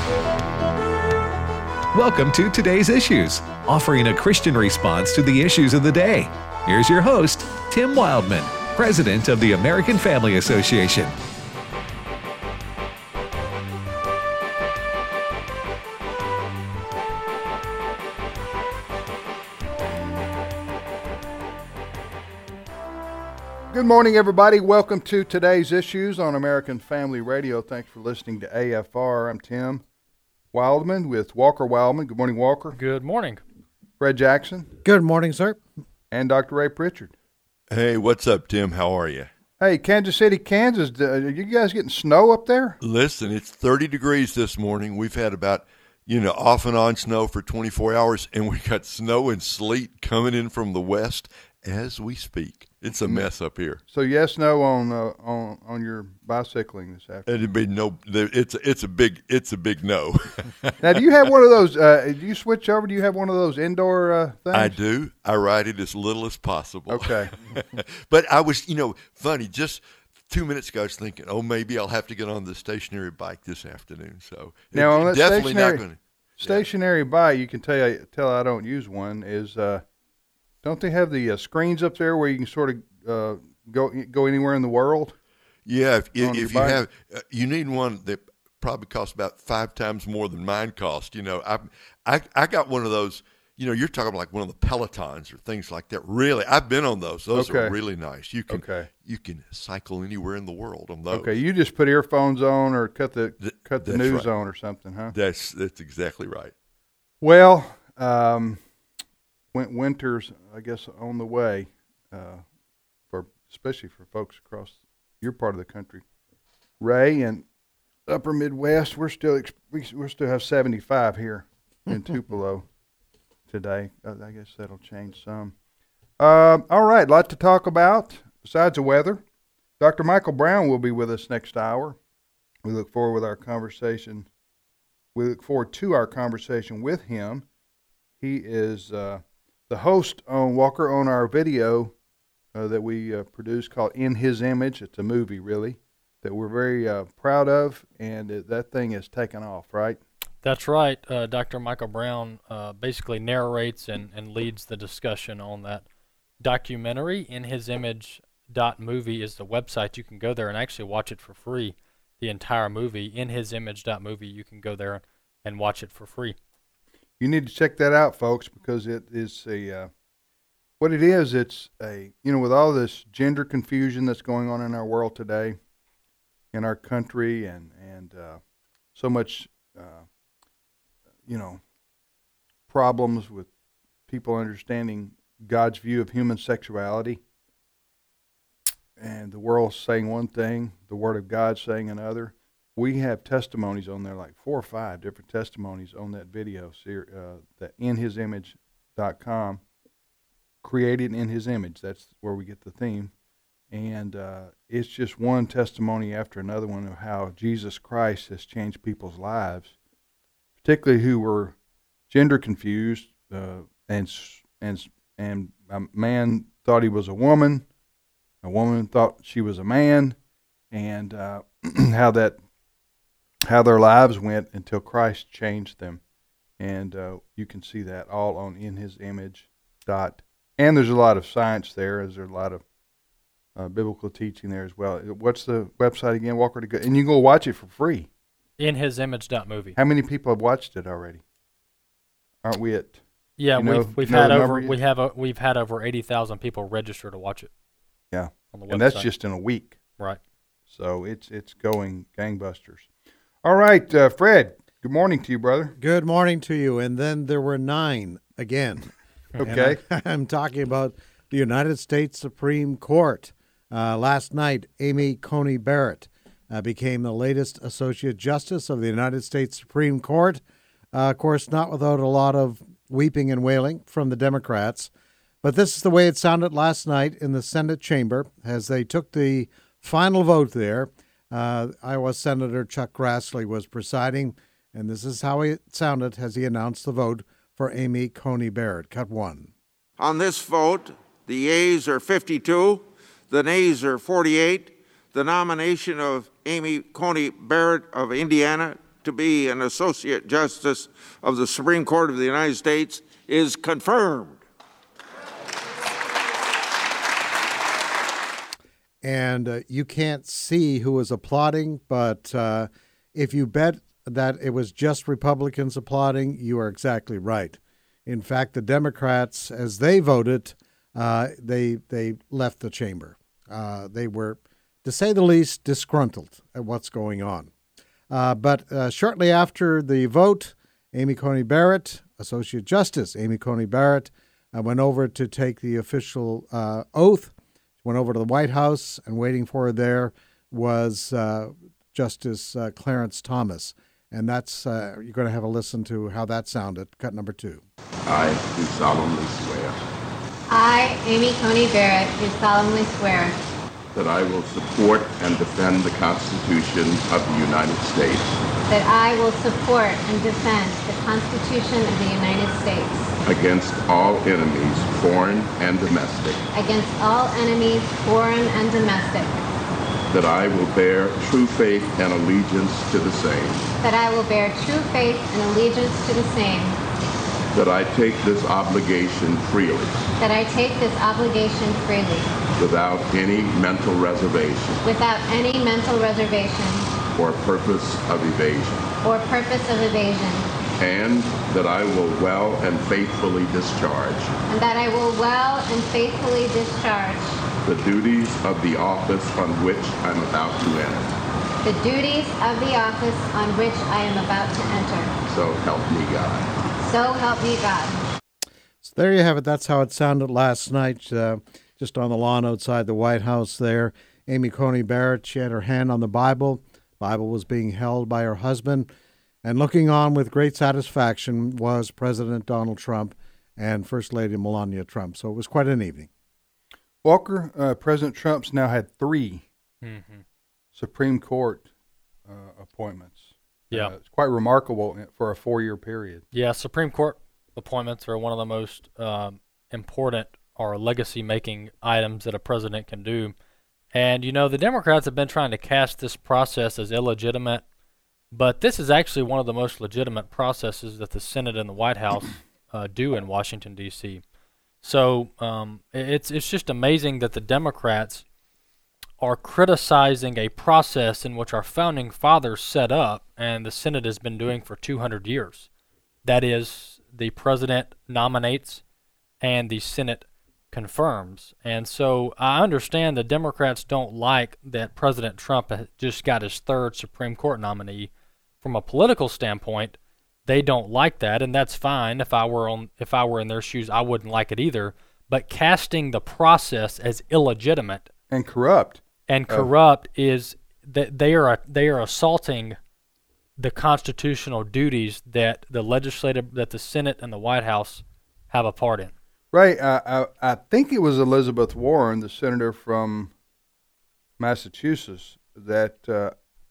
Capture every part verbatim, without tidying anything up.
Welcome to Today's Issues, offering a Christian response to the issues of the day. Here's your host, Tim Wildman, President of the American Family Association. Good morning, everybody. Welcome to Today's Issues on American Family Radio. Thanks for listening to A F R. I'm Tim Wildman with Walker Wildman. Good morning, Walker. Good morning. Fred Jackson. Good morning, sir. And Doctor Ray Pritchard. Hey, what's up, Tim? How are you? Hey, Kansas City, Kansas. Are you guys getting snow up there? Listen, it's thirty degrees this morning. We've had about, you know, off and on snow for twenty-four hours, and we got snow and sleet coming in from the west as we speak. It's a mess up here. So yes, no on uh, on on your bicycling this afternoon. It'd be no. It's it's a big it's a big no. Now, do you have one of those? Uh, do you switch over? Do you have one of those indoor uh, things? I do. I ride it as little as possible. Okay. But I was, you know, funny. Just two minutes ago, I was thinking, oh, maybe I'll have to get on the stationary bike this afternoon. So now it, on that definitely stationary, not going to stationary yeah. bike, you can tell you, tell I don't use one. Is uh, don't they have the uh, screens up there where you can sort of uh, go go anywhere in the world? Yeah, if, if you bike? have, uh, you need one that probably costs about five times more than mine cost. You know, I, I, I got one of those. You know, you're talking like one of the Pelotons or things like that. Really, I've been on those. Those okay. are really nice. You can, okay. you can cycle anywhere in the world on those. Okay, you just put earphones on or cut the Th- cut the news right. on or something, huh? That's that's exactly right. Well, um, winter's I guess on the way. Uh, for especially for folks across your part of the country, Ray and Upper Midwest, we're still we we still have seventy-five here in Tupelo today. I guess that'll change some. Um, all right, a lot to talk about besides the weather. Doctor Michael Brown will be with us next hour. We look forward with our conversation. We look forward to our conversation with him. He is uh, the host on Walker on our video. Uh, that we uh, produced called In His Image. It's a movie, really, that we're very uh, proud of, and it, that thing has taken off, right? That's right. Uh, Doctor Michael Brown uh, basically narrates and, and leads the discussion on that documentary. In His Image dot movie is the website. You can go there and actually watch it for free, the entire movie. In His Image dot movie, you can go there and watch it for free. You need to check that out, folks, because it is a... Uh, What it is, it's a, you know, with all this gender confusion that's going on in our world today, in our country, and, and uh, so much, uh, you know, problems with people understanding God's view of human sexuality, and the world saying one thing, the Word of God saying another. We have testimonies on there, like four or five different testimonies on that video, uh, the in his image dot com. Created in His image. That's where we get the theme. And uh, it's just one testimony after another one of how Jesus Christ has changed people's lives, particularly who were gender confused, uh, and and and a man thought he was a woman, a woman thought she was a man, and uh, how that how their lives went until Christ changed them. And uh, you can see that all on In His Image dot. And there's a lot of science there. There's a lot of uh, biblical teaching there as well. What's the website again, Walker? To go, and you can go watch it for free. In His Image dot movie. How many people have watched it already? Aren't we at? Yeah, you know, we've we've you know had over yet? we have a, we've had over eighty thousand people register to watch it. Yeah, on the and website. that's just in a week. Right. So it's it's going gangbusters. All right, uh, Fred. Good morning to you, brother. Good morning to you. And then there were nine again. Okay. I, I'm talking about the United States Supreme Court. Uh, last night, Amy Coney Barrett uh, became the latest Associate Justice of the United States Supreme Court. Uh, of course, not without a lot of weeping and wailing from the Democrats. But this is the way it sounded last night in the Senate chamber as they took the final vote there. Uh, Iowa Senator Chuck Grassley was presiding, and this is how it sounded as he announced the vote for Amy Coney Barrett. Cut one. On this vote, the yeas are fifty-two, the nays are forty-eight. The nomination of Amy Coney Barrett of Indiana to be an Associate Justice of the Supreme Court of the United States is confirmed. And uh, you can't see who was applauding, but uh, if you bet that it was just Republicans applauding, you are exactly right. In fact, the Democrats, as they voted, uh, they they left the chamber. Uh, they were, to say the least, disgruntled at what's going on. Uh, but uh, shortly after the vote, Amy Coney Barrett, Associate Justice Amy Coney Barrett, uh, went over to take the official uh, oath. Went over to the White House, and waiting for her there was uh, Justice uh, Clarence Thomas. And that's, uh, you're going to have a listen to how that sounded. Cut number two. I do solemnly swear I, Amy Coney Barrett, do solemnly swear that I will support and defend the Constitution of the United States that I will support and defend the Constitution of the United States against all enemies, foreign and domestic, against all enemies, foreign and domestic, that I will bear true faith and allegiance to the same, that I will bear true faith and allegiance to the same, that I take this obligation freely, that I take this obligation freely, without any mental reservation without any mental reservation or purpose of evasion, or purpose of evasion, and that I will well and faithfully discharge and that I will well and faithfully discharge the duties of the office on which I'm about to enter. the duties of the office on which I am about to enter. So help me God. So help me God. So there you have it. That's how it sounded last night, uh, just on the lawn outside the White House there. Amy Coney Barrett, she had her hand on the Bible. Bible was being held by her husband. And looking on with great satisfaction was President Donald Trump and First Lady Melania Trump. So it was quite an evening. Walker, uh, President Trump's now had three Mm-hmm. Supreme Court uh, appointments. Yeah. Uh, it's quite remarkable for a four-year period. Yeah, Supreme Court appointments are one of the most um, important or legacy-making items that a president can do. And, you know, the Democrats have been trying to cast this process as illegitimate, but this is actually one of the most legitimate processes that the Senate and the White House uh, do in Washington, D C So um, it's it's just amazing that the Democrats are criticizing a process in which our founding fathers set up and the Senate has been doing for two hundred years. That is, the president nominates and the Senate confirms. And so I understand the Democrats don't like that President Trump just got his third Supreme Court nominee. From a political standpoint, they don't like that, and that's fine. If I were on, if I were in their shoes, I wouldn't like it either. But casting the process as illegitimate And corrupt. and corrupt oh. is that they are they are assaulting the constitutional duties that the legislative, that the Senate and the White House have a part in. Right. I, I, I think it was Elizabeth Warren, the senator from Massachusetts, that uh,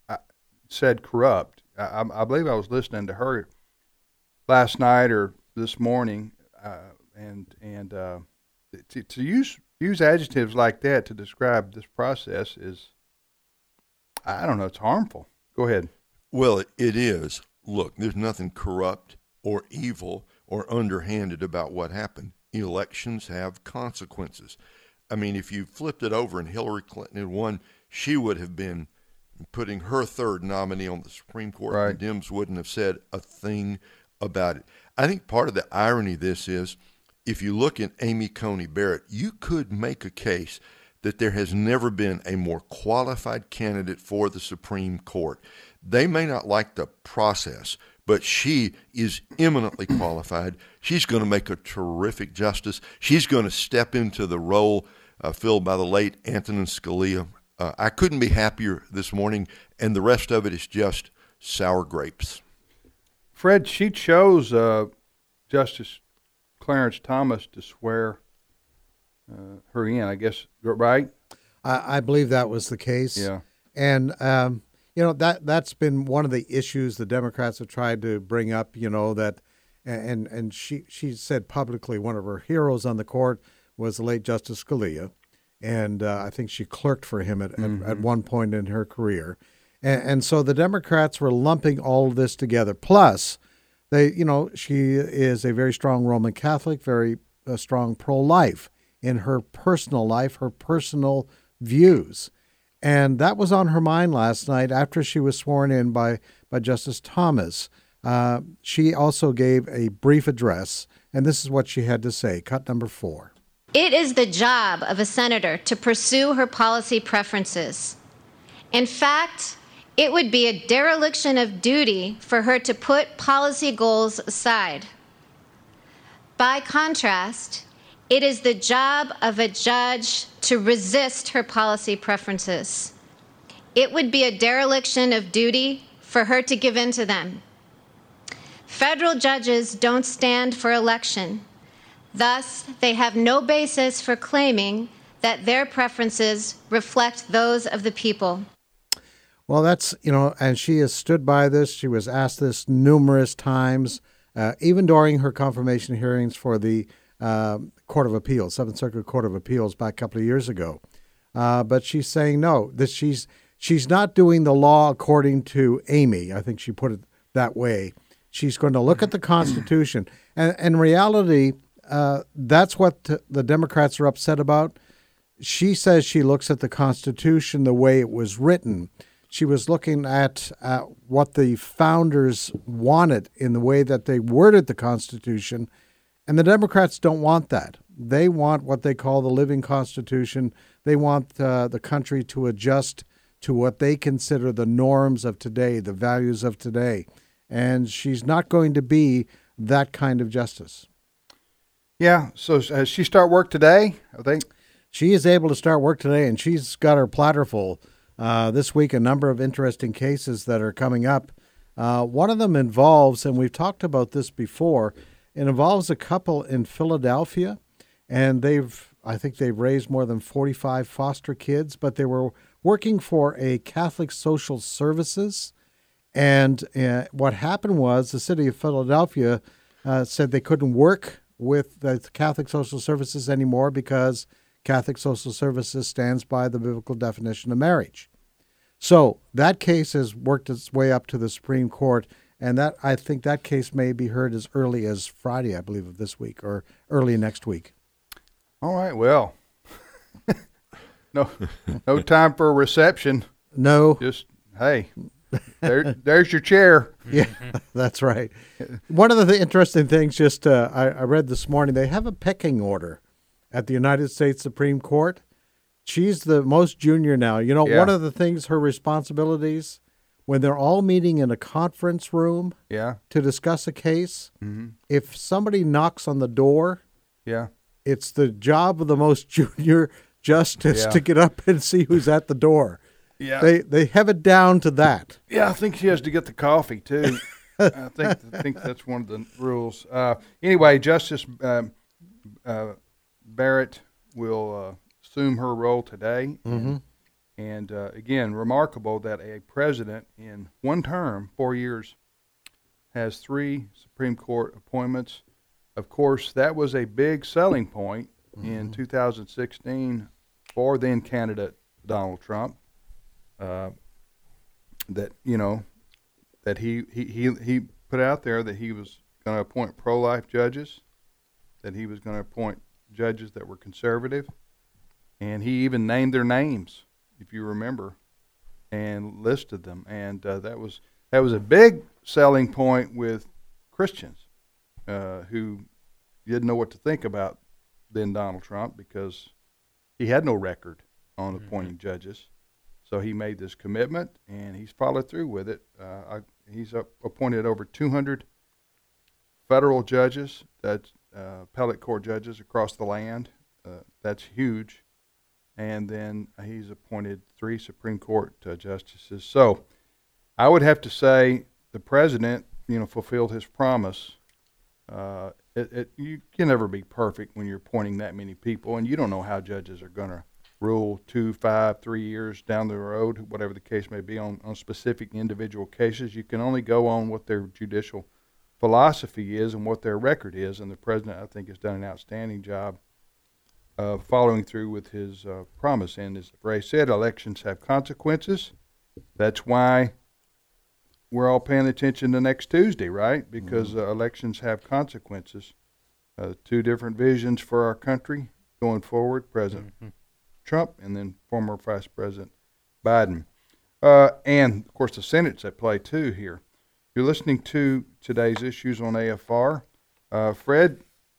said corrupt. I, I believe I was listening to her last night or this morning, uh, and and uh, to, to use use adjectives like that to describe this process is, I don't know, it's harmful. Go ahead. Well, it is. Look, there's nothing corrupt or evil or underhanded about what happened. Elections have consequences. I mean, if you flipped it over and Hillary Clinton had won, she would have been putting her third nominee on the Supreme Court. Right. The Dems wouldn't have said a thing about it. I think part of the irony of this is, if you look at Amy Coney Barrett, you could make a case that there has never been a more qualified candidate for the Supreme Court. They may not like the process, but she is eminently qualified. She's going to make a terrific justice. She's going to step into the role uh, filled by the late Antonin Scalia. Uh, I couldn't be happier this morning, and the rest of it is just sour grapes. Fred, she chose uh, Justice Clarence Thomas to swear uh, her in, I guess, right? I, I believe that was the case. Yeah. And, um, you know, that, that's been one of the issues the Democrats have tried to bring up, you know, that, and, and she, she said publicly one of her heroes on the court was the late Justice Scalia. And uh, I think she clerked for him at, mm-hmm. at, at one point in her career. And, and so the Democrats were lumping all of this together. Plus, they, you know, she is a very strong Roman Catholic, very uh, strong pro-life in her personal life, her personal views. And that was on her mind last night after she was sworn in by, by Justice Thomas. Uh, she also gave a brief address, and this is what she had to say. Cut number four. It is the job of a senator to pursue her policy preferences. In fact, it would be a dereliction of duty for her to put policy goals aside. By contrast, it is the job of a judge to resist her policy preferences. It would be a dereliction of duty for her to give in to them. Federal judges don't stand for election. Thus, they have no basis for claiming that their preferences reflect those of the people. Well, that's, you know, and she has stood by this. She was asked this numerous times, uh, even during her confirmation hearings for the uh, Court of Appeals, Seventh Circuit Court of Appeals back a couple of years ago. Uh, but she's saying no, that she's she's not doing the law according to Amy. I think she put it that way. She's going to look at the Constitution. And in reality, uh, that's what t- the Democrats are upset about. She says she looks at the Constitution the way it was written. She was looking at uh, what the founders wanted in the way that they worded the Constitution. And the Democrats don't want that. They want what they call the living Constitution. They want uh, the country to adjust to what they consider the norms of today, the values of today. And she's not going to be that kind of justice. Yeah, so has she start work today, I think? She is able to start work today, and she's got her platter full. Uh, this week, a number of interesting cases that are coming up. Uh, one of them involves, and we've talked about this before, it involves a couple in Philadelphia, and they've, I think they've raised more than forty-five foster kids, but they were working for a Catholic Social Services. And uh, what happened was the city of Philadelphia uh, said they couldn't work with the Catholic Social Services anymore because Catholic Social Services stands by the biblical definition of marriage. So that case has worked its way up to the Supreme Court, and that I think that case may be heard as early as Friday, I believe, of this week, or early next week. All right, well, no no time for a reception. No. Just, hey, there, there's your chair. Yeah, that's right. One of the th- interesting things, just uh, I, I read this morning, they have a pecking order at the United States Supreme Court. She's the most junior now. You know, Yeah. one of the things, her responsibilities, when they're all meeting in a conference room Yeah, to discuss a case, mm-hmm. if somebody knocks on the door, yeah. it's the job of the most junior justice Yeah. to get up and see who's at the door. Yeah. They they have it down to that. Yeah, I think she has to get the coffee too. I think I think that's one of the rules. Uh, anyway, Justice um, uh, Barrett will uh, assume her role today, Mm-hmm. and uh, again, remarkable that a president in one term, four years, has three Supreme Court appointments. Of course, that was a big selling point mm-hmm. in two thousand sixteen for then candidate Donald Trump. Uh, that you know that he, he, he, he put out there that he was going to appoint pro-life judges, that he was going to appoint judges that were conservative, and he even named their names, if you remember, and listed them. And uh, that was that was a big selling point with Christians uh, who didn't know what to think about then Donald Trump because he had no record on mm-hmm. appointing judges. So he made this commitment, and he's followed through with it. Uh, I, he's up, appointed over two hundred federal judges, that's uh, appellate court judges across the land. Uh, that's huge. And then he's appointed three Supreme Court uh, justices. So I would have to say the president, you know, fulfilled his promise. Uh, it, it, you can never be perfect when you're appointing that many people, and you don't know how judges are going to rule two, five, three years down the road, whatever the case may be, on, on specific individual cases. You can only go on what their judicial philosophy is and what their record is, and the president, I think, has done an outstanding job of following through with his uh, promise. And as Ray said, elections have consequences, That's why we're all paying attention to next Tuesday, right? Because mm-hmm. uh, elections have consequences. Uh, two different visions for our country going forward, President mm-hmm. Trump and then former Vice President Biden. Uh, and, of course, the Senate's at play, too, here. You're listening to today's issues on A F R. Uh, Fred,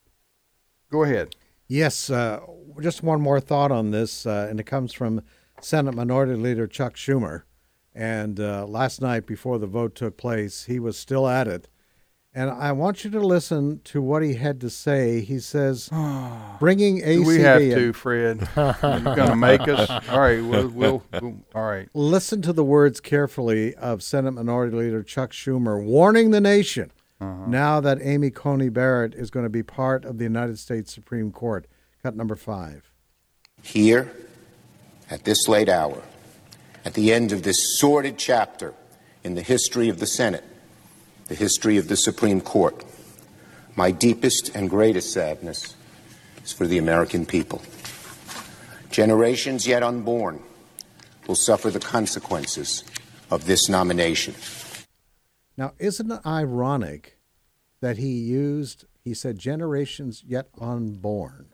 go ahead. Yes, uh, just one more thought on this, uh, and it comes from Senate Minority Leader Chuck Schumer. And uh, last night, before the vote took place, he was still at it. And I want you to listen to what he had to say. He says, bringing A C B... Do we have to, Fred? You're going to make us? All right, we'll, we'll, we'll, all right. Listen to the words carefully of Senate Minority Leader Chuck Schumer warning the nation uh-huh. now that Amy Coney Barrett is going to be part of the United States Supreme Court. Cut number five. Here, at this late hour, at the end of this sordid chapter in the history of the Senate, the history of the Supreme Court, my deepest and greatest sadness is for the American people. Generations yet unborn will suffer the consequences of this nomination. Now, isn't it ironic that he used, he said, generations yet unborn?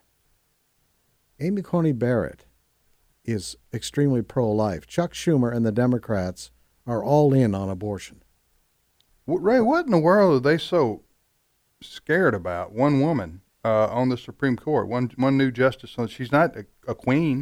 Amy Coney Barrett is extremely pro-life. Chuck Schumer and the Democrats are all in on abortion. Ray, what in the world are they so scared about? One woman uh, on the Supreme Court, one one new justice. She's not a, a queen.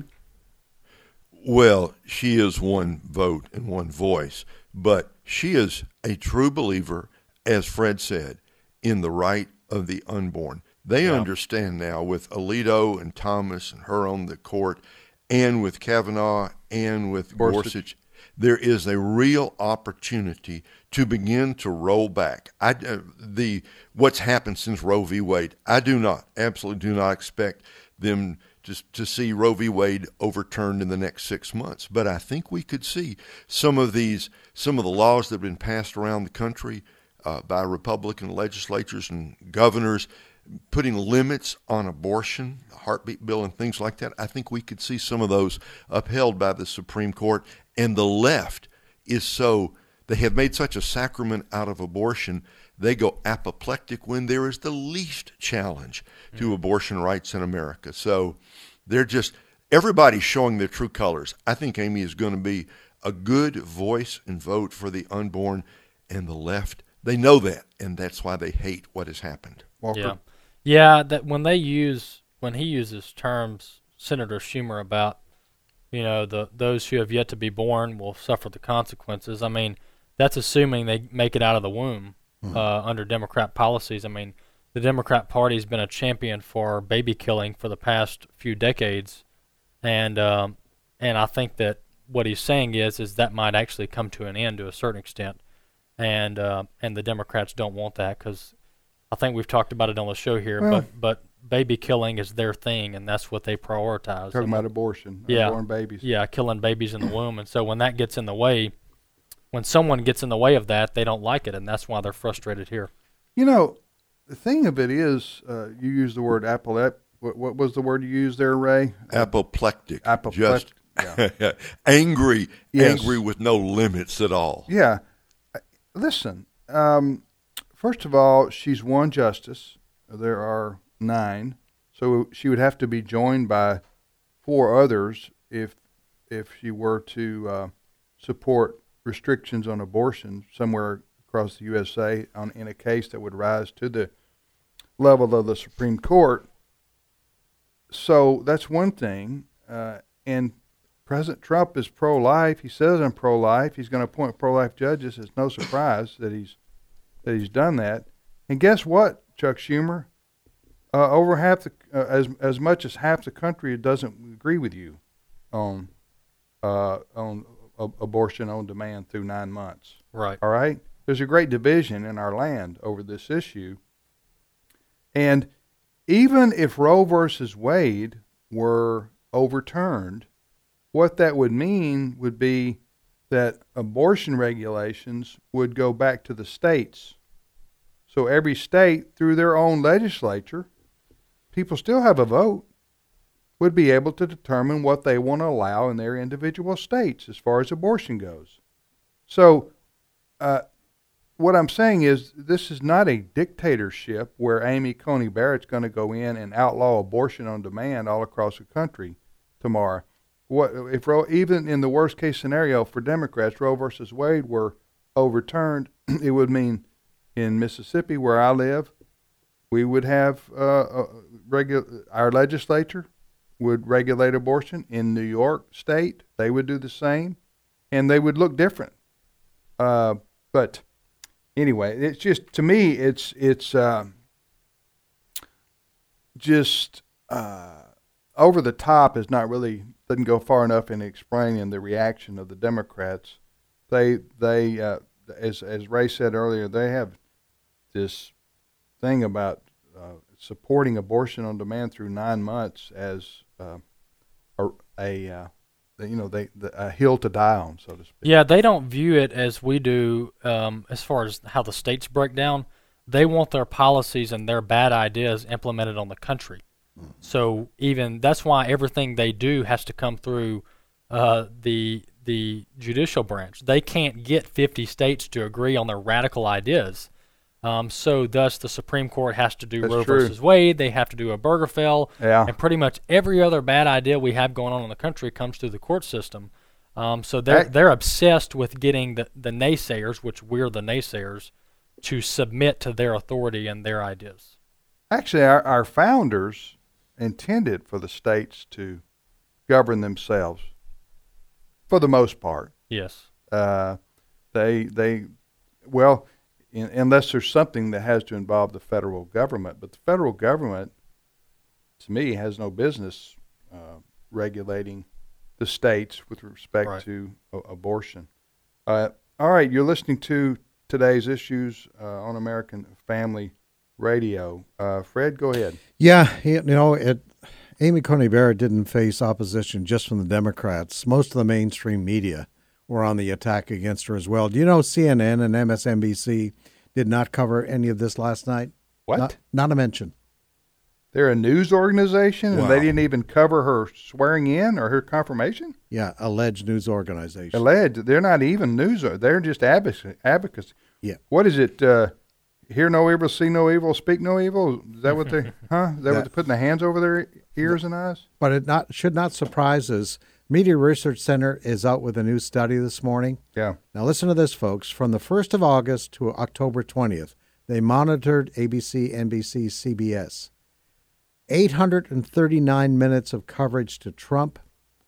Well, she is one vote and one voice, but she is a true believer, as Fred said, in the right of the unborn. They yeah. understand now with Alito and Thomas and her on the court, and with Kavanaugh and with Gorsuch, Gorsuch there is a real opportunity to begin to roll back. I, uh, the what's happened since Roe v. Wade, I do not, absolutely do not expect them to, to see Roe v. Wade overturned in the next six months. But I think we could see some of these, some of the laws that have been passed around the country uh, by Republican legislatures and governors putting limits on abortion, the heartbeat bill and things like that. I think we could see some of those upheld by the Supreme Court. And the left is so, they have made such a sacrament out of abortion, they go apoplectic when there is the least challenge to mm-hmm. abortion rights in America. So they're just, everybody's showing their true colors. I think Amy is going to be a good voice and vote for the unborn, and the left, they know that, and that's why they hate what has happened. Walker? Yeah, yeah. That when they use, when he uses terms, Senator Schumer, about, you know, the those who have yet to be born will suffer the consequences. I mean, that's assuming they make it out of the womb mm-hmm. uh, under Democrat policies. I mean, the Democrat Party has been a champion for baby killing for the past few decades, and um, and I think that what he's saying is is that might actually come to an end to a certain extent, and uh, and the Democrats don't want that, because I think we've talked about it on the show here, well, but but baby killing is their thing, and that's what they prioritize. Talking about abortion, yeah, unborn babies. Yeah, killing babies in the womb. And so when that gets in the way, when someone gets in the way of that, they don't like it, and that's why they're frustrated here. You know, the thing of it is, uh, you use the word apoplectic. What, what was the word you used there, Ray? Apoplectic. Apoplectic. Just yeah. angry, yes. angry with no limits at all. Yeah. Listen, um, first of all, she's one justice. There are nine, so she would have to be joined by four others if if she were to uh, support restrictions on abortion somewhere across the U S A on in a case that would rise to the level of the Supreme Court. So that's one thing. Uh, and President Trump is pro-life. He says I'm pro-life. He's going to appoint pro-life judges. It's no surprise that he's that he's done that. And guess what, Chuck Schumer? Uh, over half the, uh, as as much as half the country doesn't agree with you on uh, on a, abortion on demand through nine months. Right. All right. There's a great division in our land over this issue, and even if Roe versus Wade were overturned, what that would mean would be that abortion regulations would go back to the states. So every state, through their own legislature, people still have a vote, would be able to determine what they want to allow in their individual states as far as abortion goes. So, uh, what I'm saying is, this is not a dictatorship where Amy Coney Barrett's going to go in and outlaw abortion on demand all across the country tomorrow. What if Roe, even in the worst case scenario for Democrats, Roe versus Wade were overturned? It would mean in Mississippi, where I live, we would have uh, a regu- our legislature would regulate abortion. In New York State, they would do the same, and they would look different. Uh, but anyway, it's just, to me, it's it's uh, just uh, over the top. Is not really, doesn't go far enough in explaining the reaction of the Democrats. They they uh, as as Ray said earlier, they have this thing about uh, supporting abortion on demand through nine months as uh, a, a uh, you know they the, a hill to die on, so to speak. Yeah, they don't view it as we do um, as far as how the states break down. They want their policies and their bad ideas implemented on the country. Mm-hmm. So even that's why everything they do has to come through uh, the the judicial branch. They can't get fifty states to agree on their radical ideas. Um, so thus the Supreme Court has to do That's Roe true. versus Wade. They have to do a Obergefell. Yeah. And pretty much every other bad idea we have going on in the country comes through the court system. Um, so they're Hey. they're obsessed with getting the, the naysayers, which we're the naysayers, to submit to their authority and their ideas. Actually, our, our founders intended for the states to govern themselves for the most part. Yes. Uh, they they well. In, unless there's something that has to involve the federal government. But the federal government, to me, has no business uh, regulating the states with respect Right. to a- abortion. Uh, all right, you're listening to today's issues uh, on American Family Radio. Uh, Fred, go ahead. Yeah, you know, it, Amy Coney Barrett didn't face opposition just from the Democrats. Most of the mainstream media were on the attack against her as well. Do you know C N N and M S N B C did not cover any of this last night? What? Not, not a mention. They're a news organization, and Wow. they didn't even cover her swearing in or her confirmation? Yeah, alleged news organization. Alleged. They're not even news. They're just advocacy. advocacy. Yeah. What is it? Uh, hear no evil, see no evil, speak no evil? Is that what they, huh? Is that, what That- they're putting their hands over their ears and eyes? But it not should not surprise us. Media Research Center is out with a new study this morning. Yeah. Now listen to this, folks. From the first of August to October twentieth, they monitored A B C, N B C, C B S. eight hundred thirty-nine minutes of coverage to Trump.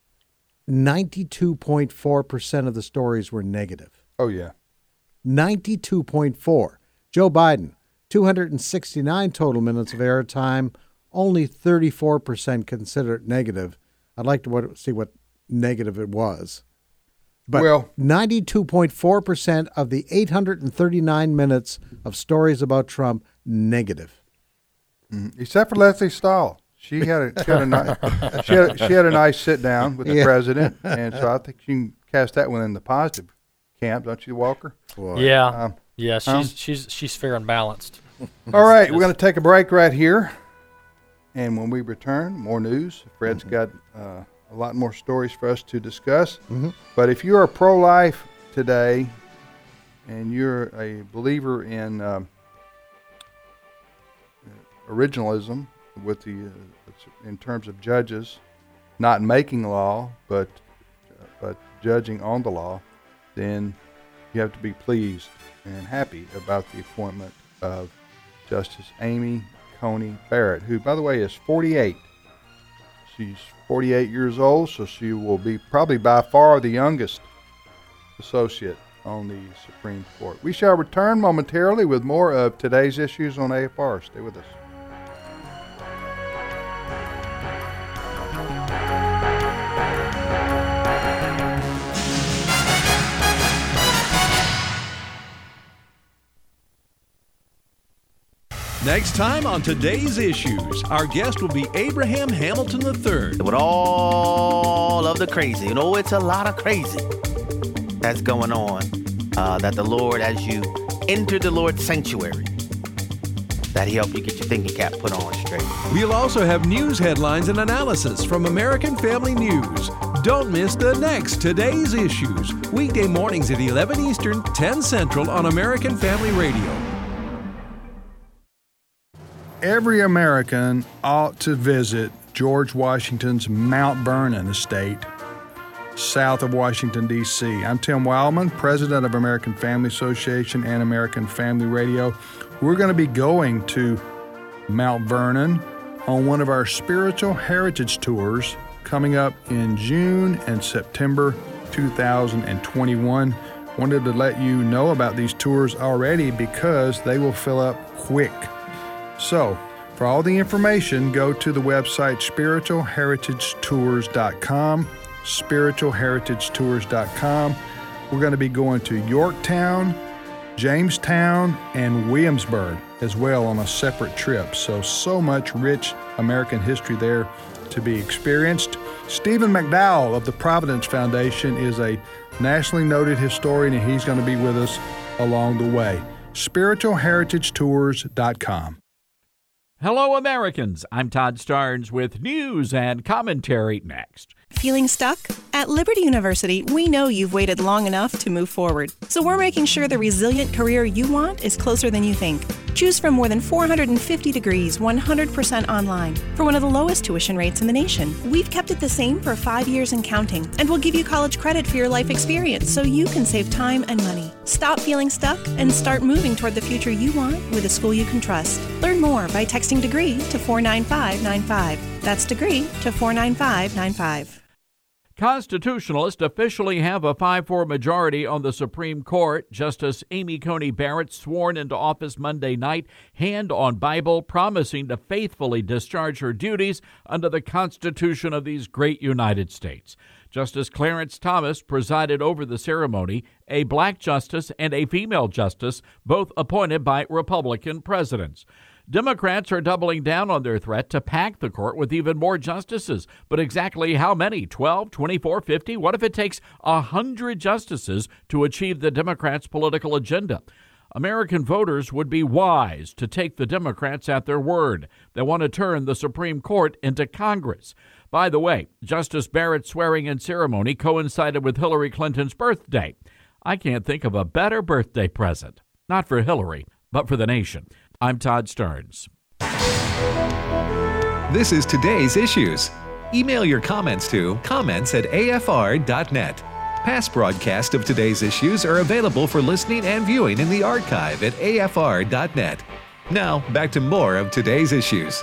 ninety-two point four percent of the stories were negative. Oh, yeah. ninety-two point four. Joe Biden, two hundred sixty-nine total minutes of airtime, only thirty-four percent considered negative. I'd like to what, see what negative it was. But Well- ninety-two point four percent of the eight hundred thirty-nine minutes of stories about Trump, negative. Except for Leslie Stahl. She had a, she had a, nice, she had a, she had a nice sit down with the Yeah. president, and so I think you can cast that one in the positive camp, don't you, Walker? Yeah. Um, yeah, she's um, she's she's fair and balanced. All right, we're going to take a break right here. And when we return, more news. Fred's got uh, a lot more stories for us to discuss. Mm-hmm. But if you're pro-life today and you're a believer in um, originalism with the uh, in terms of judges not making law but uh, but judging on the law, then you have to be pleased and happy about the appointment of Justice Amy Coney Barrett, who, by the way, is forty-eight. She's forty-eight years old, so she will be probably by far the youngest associate on the Supreme Court. We shall return momentarily with more of today's issues on A F R. Stay with us. Next time on Today's Issues, our guest will be Abraham Hamilton the third. With all of the crazy, you know, it's a lot of crazy that's going on. Uh, that the Lord, as you enter the Lord's sanctuary, That'll help you get your thinking cap put on straight. We'll also have news headlines and analysis from American Family News. Don't miss the next Today's Issues, weekday mornings at eleven Eastern, ten Central on American Family Radio. Every American ought to visit George Washington's Mount Vernon estate, south of Washington, D C I'm Tim Wildman, president of American Family Association and American Family Radio. We're going to be going to Mount Vernon on one of our spiritual heritage tours coming up in June and September two thousand twenty-one. Wanted to let you know about these tours already because they will fill up quick. So, for all the information, go to the website spiritual heritage tours dot com, spiritual heritage tours dot com. We're going to be going to Yorktown, Jamestown, and Williamsburg as well on a separate trip. So, so much rich American history there to be experienced. Stephen McDowell of the Providence Foundation is a nationally noted historian, and he's going to be with us along the way. spiritual heritage tours dot com. Hello, Americans. I'm Todd Starnes with news and commentary next. Feeling stuck? At Liberty University, we know you've waited long enough to move forward. So we're making sure the resilient career you want is closer than you think. Choose from more than four hundred fifty degrees, one hundred percent online, for one of the lowest tuition rates in the nation. We've kept it the same for five years and counting, and we'll give you college credit for your life experience so you can save time and money. Stop feeling stuck and start moving toward the future you want with a school you can trust. Learn more by texting DEGREE to four nine five nine five. That's DEGREE to four nine five nine five. Constitutionalists officially have a five four majority on the Supreme Court. Justice Amy Coney Barrett sworn into office Monday night, hand on Bible, promising to faithfully discharge her duties under the Constitution of these great United States. Justice Clarence Thomas presided over the ceremony, a black justice and a female justice, both appointed by Republican presidents. Democrats are doubling down on their threat to pack the court with even more justices. But exactly how many? twelve, twenty-four, fifty? What if it takes one hundred justices to achieve the Democrats' political agenda? American voters would be wise to take the Democrats at their word. They want to turn the Supreme Court into Congress. By the way, Justice Barrett's swearing-in ceremony coincided with Hillary Clinton's birthday. I can't think of a better birthday present. Not for Hillary, but for the nation. I'm Todd Starnes. This is Today's Issues. Email your comments to comments at a f r dot net. Past broadcasts of Today's Issues are available for listening and viewing in the archive at a f r dot net. Now, back to more of Today's Issues.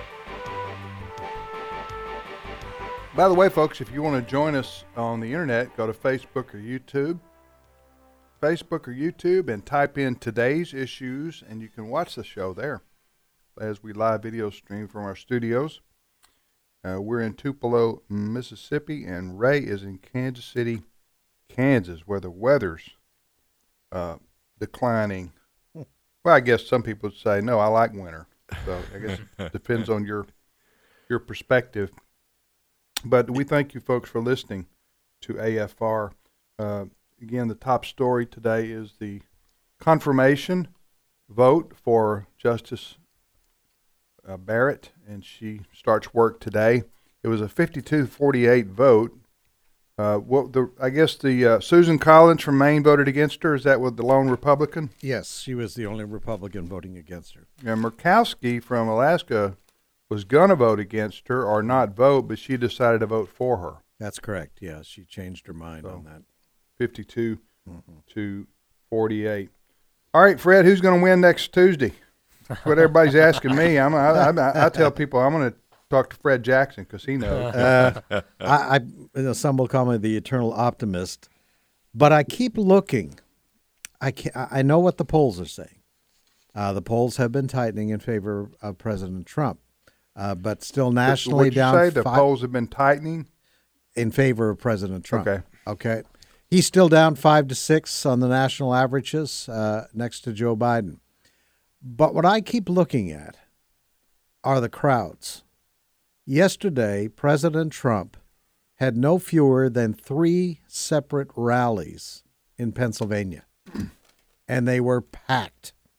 By the way, folks, if you want to join us on the internet, go to Facebook or YouTube. Facebook or YouTube and type in Today's Issues, and you can watch the show there as we live video stream from our studios. Uh, we're in Tupelo, Mississippi, and Ray is in Kansas City, Kansas, where the weather's uh, declining. Well, I guess some people would say, no, I like winter. So I guess it depends on your your perspective. But we thank you folks for listening to A F R. Uh, Again, the top story today is the confirmation vote for Justice uh, Barrett, and she starts work today. It was a fifty-two forty-eight vote. Uh, what the I guess the uh, Susan Collins from Maine voted against her. Is that what the lone Republican? Yes, she was the only Republican voting against her. And Murkowski from Alaska was going to vote against her or not vote, but she decided to vote for her. That's correct. Yeah, she changed her mind So. on that. fifty-two to forty-eight. All right, Fred, who's going to win next Tuesday? That's what everybody's asking me. I'm, I, I, I tell people I'm going to talk to Fred Jackson because he knows. Uh, I, I, you know, some will call me the eternal optimist, but I keep looking. I can, I know what the polls are saying. Uh, the polls have been tightening in favor of President Trump, uh, but still nationally Would you down. say the five, polls have been tightening in favor of President Trump. Okay. Okay. He's still down five to six on the national averages uh, next to Joe Biden. But what I keep looking at are the crowds. Yesterday, President Trump had no fewer than three separate rallies in Pennsylvania, and they were packed.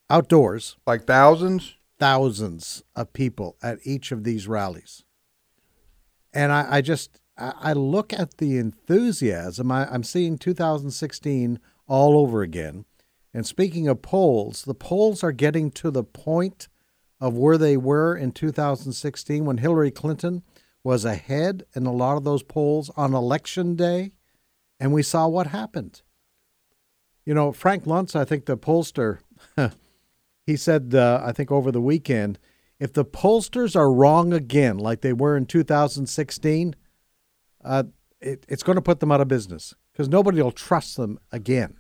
outdoors. Like thousands? Thousands of people at each of these rallies. And I, I just, I, I look at the enthusiasm. I, I'm seeing two thousand sixteen all over again. And speaking of polls, the polls are getting to the point of where they were in two thousand sixteen when Hillary Clinton was ahead in a lot of those polls on election day. And we saw what happened. You know, Frank Luntz, I think the pollster, he said, uh, I think over the weekend, if the pollsters are wrong again, like they were in two thousand sixteen, uh, it, it's going to put them out of business because nobody will trust them again.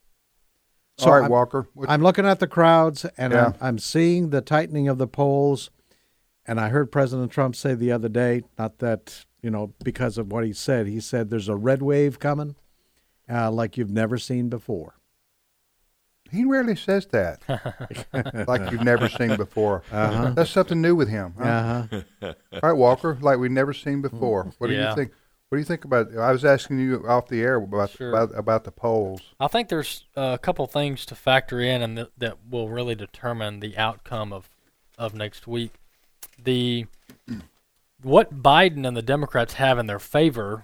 So All right, I'm, Walker. What I'm looking at the crowds, and Yeah. I'm, I'm seeing the tightening of the polls. And I heard President Trump say the other day, not that, you know, because of what he said, he said there's a red wave coming uh, like you've never seen before. He rarely says that, like you've never seen before. Uh-huh. That's something new with him. Huh? Uh-huh. All right, Walker, like we've never seen before. What do Yeah. you think? What do you think about? I was asking you off the air about Sure. about, about the polls. I think there's a couple things to factor in, and th- that will really determine the outcome of, of next week. The what Biden and the Democrats have in their favor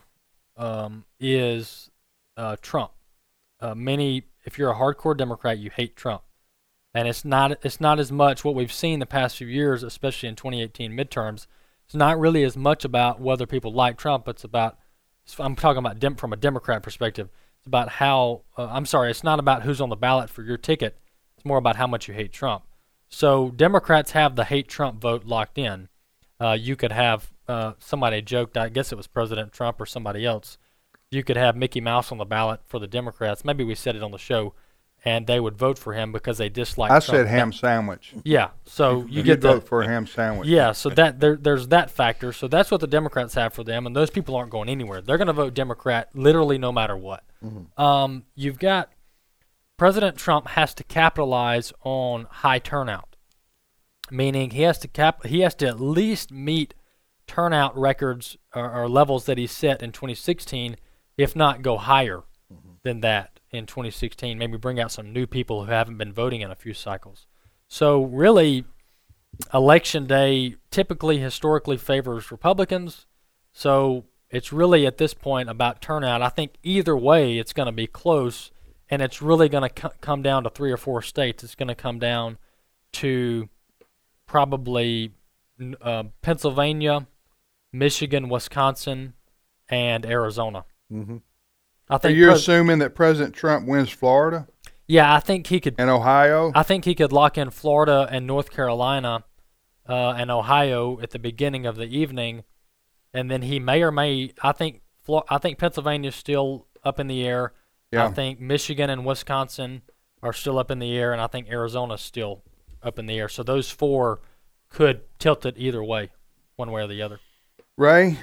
um, is uh, Trump. Uh, many, if you're a hardcore Democrat, you hate Trump, and it's not it's not as much what we've seen the past few years, especially in twenty eighteen midterms. It's not really as much about whether people like Trump. It's about I'm talking about dem- from a Democrat perspective. It's about how uh, I'm sorry. It's not about who's on the ballot for your ticket. It's more about how much you hate Trump. So Democrats have the hate Trump vote locked in. Uh, you could have uh, somebody joked. I guess it was President Trump or somebody else. You could have Mickey Mouse on the ballot for the Democrats. Maybe we said it on the show, and they would vote for him because they dislike I Trump. said ham sandwich. Yeah, so you You'd get the vote for a ham sandwich. Yeah, so that there, there's that factor. So that's what the Democrats have for them, and those people aren't going anywhere. They're going to vote Democrat literally no matter what. Mm-hmm. Um, you've got President Trump has to capitalize on high turnout, meaning he has to cap he has to at least meet turnout records or, or levels that he set in twenty sixteen, if not go higher mm-hmm. than that in twenty sixteen. Maybe bring out some new people who haven't been voting in a few cycles. So really, Election Day typically historically favors Republicans. So it's really at this point about turnout. I think either way it's going to be close, and it's really going to c- come down to three or four states. It's going to come down to probably uh, Pennsylvania, Michigan, Wisconsin, and Arizona. Mm-hmm. I Are think you pres- assuming that President Trump wins Florida Yeah, I think he could. and Ohio? I think he could lock in Florida and North Carolina uh, and Ohio at the beginning of the evening, and then he may or may. I think. Flo- I think Pennsylvania's still up in the air. Yeah. I think Michigan and Wisconsin are still up in the air, and I think Arizona's still up in the air. So those four could tilt it either way, one way or the other. Ray?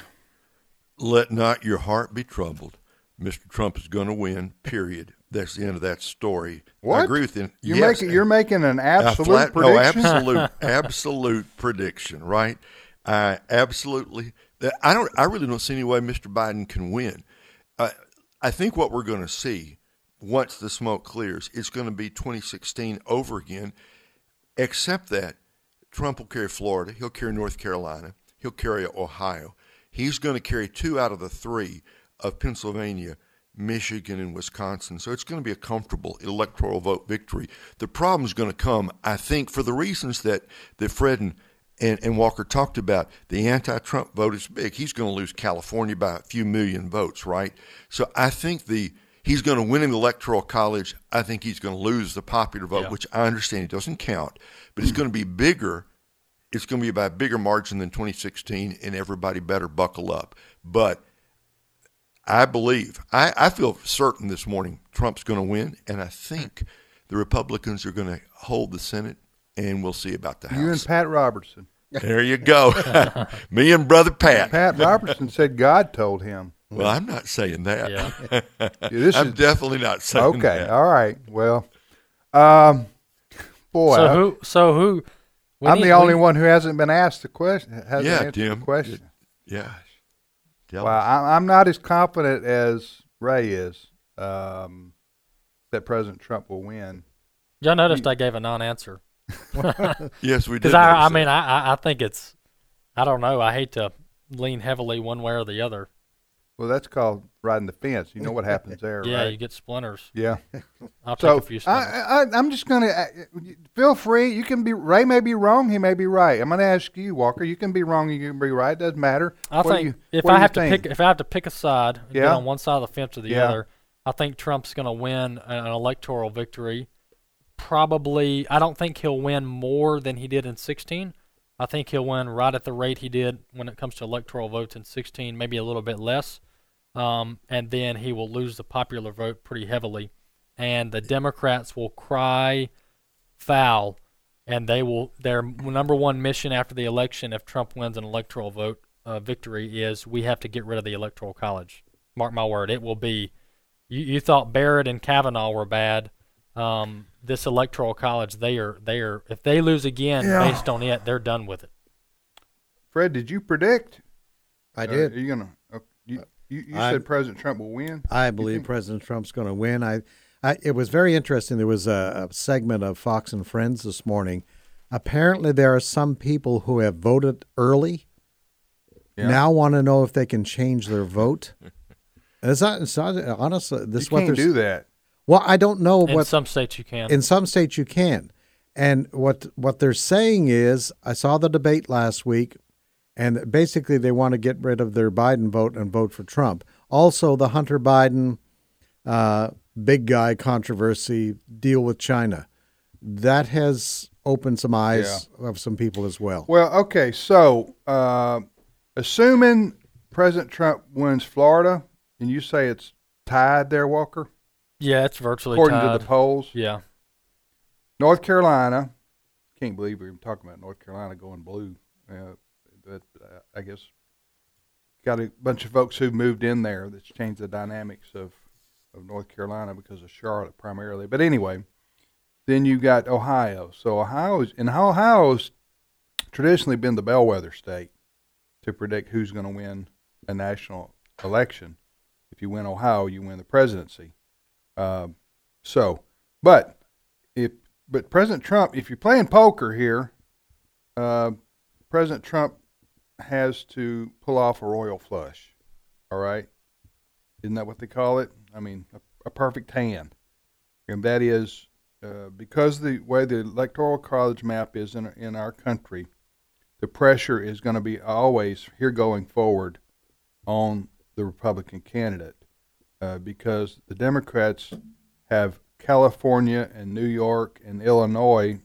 Let not your heart be troubled. Mister Trump is going to win, period. That's the end of that story. What? I agree with you. You're, Yes. making, you're making an A absolute flat- prediction? No, absolute, absolute prediction, right? I absolutely. I don't. I really don't see any way Mister Biden can win. Uh, I think what we're going to see once the smoke clears, it's going to be twenty sixteen over again. Except that Trump will carry Florida, he'll carry North Carolina, he'll carry Ohio. He's going to carry two out of the three of Pennsylvania, Michigan, and Wisconsin. So it's going to be a comfortable electoral vote victory. The problem is going to come, I think, for the reasons that, that Fred and, and, and Walker talked about. The anti-Trump vote is big. He's going to lose California by a few million votes, right? So I think the he's going to win in the Electoral College. I think he's going to lose the popular vote, Yeah. which I understand it doesn't count. But it's going to be bigger. It's going to be by a bigger margin than twenty sixteen, and everybody better buckle up. But I believe, I, I feel certain this morning Trump's going to win, and I think the Republicans are going to hold the Senate, and we'll see about the House. You and Pat Robertson. There you go. Me and Brother Pat. Pat Robertson said God told him. Well, I'm not saying that. Yeah. This I'm is- definitely not saying Okay, that. all right. Well, um, boy, So I- who? So who? we I'm need- the only we- one who hasn't been asked the question. Hasn't Yeah, answered Tim. the question. Yeah. Tell Well, us. I, I'm not as confident as Ray is um, that President Trump will win. Y'all noticed I gave a non-answer. Yes, we did. Because I, I notice mean, that. I, I think it's, I don't know. I hate to lean heavily one way or the other. Well, that's called riding the fence. You know what happens there, Yeah, right? you get splinters. Yeah. I'll so take a few splinters. I, I, I'm just going to feel free. You can be Ray may be wrong. He may be right. I'm going to ask you, Walker. You can be wrong. You can be right. It doesn't matter. I What do think you- if what do I you have to think? pick, if I have to pick a side, and get Yeah. on one side of the fence or the Yeah. other, I think Trump's going to win an electoral victory. Probably, I don't think he'll win more than he did in sixteen. I think he'll win right at the rate he did when it comes to electoral votes in sixteen, maybe a little bit less. Um, and then he will lose the popular vote pretty heavily. And the Democrats will cry foul, and they will, their number one mission after the election, if Trump wins an electoral vote uh, victory, is we have to get rid of the Electoral College. Mark my word, it will be, you, you thought Barrett and Kavanaugh were bad. Um, this Electoral College, they are, they are, if they lose again Yeah. based on it, they're done with it. Fred, did you predict? I Uh, did. are you going to? You, you, you I- said President Trump will win. I You believe think- President Trump's going to win. I, I, it was very interesting. There was a, a segment of Fox and Friends this morning. Apparently, there are some people who have voted early Yeah. now want to know if they can change their vote. And it's not. It's not honestly. This You is what can't they're do that. Well, I don't know In what some states you can. In some states you can, and what what they're saying is, I saw the debate last week, and basically they want to get rid of their Biden vote and vote for Trump. Also, the Hunter Biden uh, big guy controversy deal with China, that has opened some eyes of some people as well. Well, okay, so uh, assuming President Trump wins Florida, and you say it's tied there, Walker, Yeah, it's virtually according tied. to the polls. Yeah. North Carolina, can't believe we're even talking about North Carolina going blue. Uh, but uh, I guess got a bunch of folks who moved in there that's changed the dynamics of, of North Carolina because of Charlotte primarily. But anyway, then you got Ohio. So Ohio's and Ohio's traditionally been the bellwether state to predict who's going to win a national election. If you win Ohio, you win the presidency. Uh, so, but if but President Trump, if you're playing poker here, uh, President Trump has to pull off a royal flush. All right, isn't that what they call it? I mean, a, a perfect hand, and that is uh, because the way the electoral college map is in in our country, the pressure is going to be always here going forward on the Republican candidate. Uh, because the Democrats have California and New York and Illinois,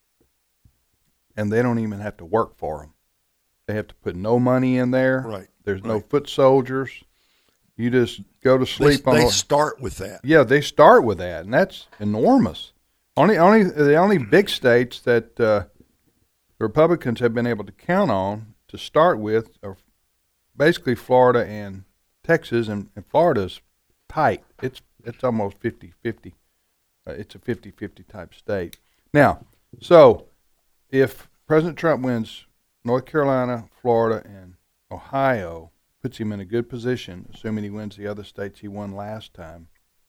and they don't even have to work for them. They have to put no money in there. Right. There's no right. foot soldiers. You just go to sleep They, on. they the- start with that. Yeah, they start with that, and that's enormous. Only, only the only big states that uh, the Republicans have been able to count on to start with are basically Florida and Texas, and, and Florida's tight. It's it's almost fifty-fifty. Uh, it's a fifty-fifty type state. Now, so if President Trump wins North Carolina, Florida, and Ohio, puts him in a good position, assuming he wins the other states he won last time,